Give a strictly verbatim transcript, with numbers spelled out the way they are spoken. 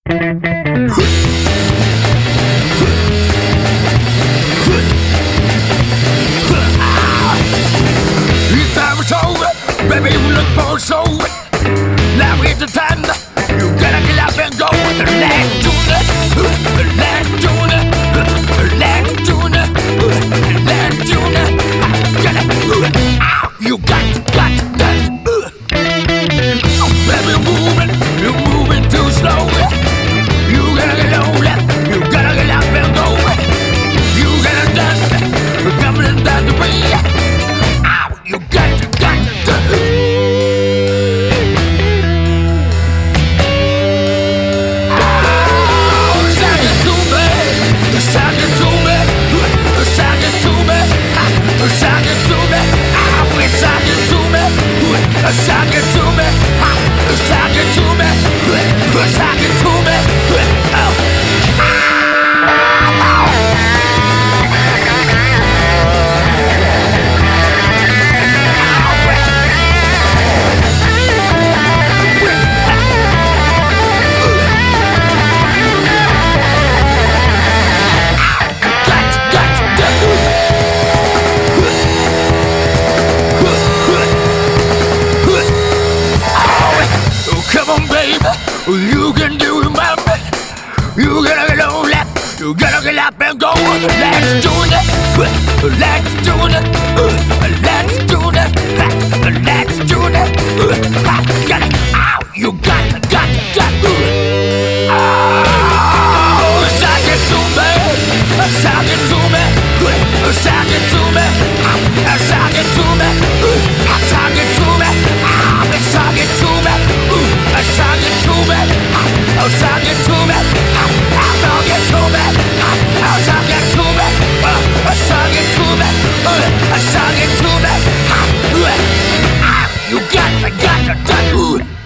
Time is over, baby, you look for so. Now is the time that you gotta get up and go. Let's do it, let's do it, let's do it, let's do it. You got to, got to dance. Baby, you're moving, you're moving too slow. You gotta get on left, you gotta get up and go. You gotta dance, coming and dance the way. You got to, got to, got to. Oh, sing it to me, sing it to me, sing it to me, sing it to me. Oh, sing it to me, sing it to me, sing it to me, sing it to me. Oh. You can do it, mama. You gotta get on left. You gotta get up and go. Let's do it. Let's do it. Let's do it. Let's do it. Get it out. You got to, got to, got to. Oh, sing it to me. Sing it to me. Sing it to me. Sing it to me. Sing it to me. Sing it to me. Sing it to me. Oh, sing it to me. Oh, sing it to me. Oh, sing it to me. Oh, sing it to me. Oh, sing it to me. You got to, got to, got to.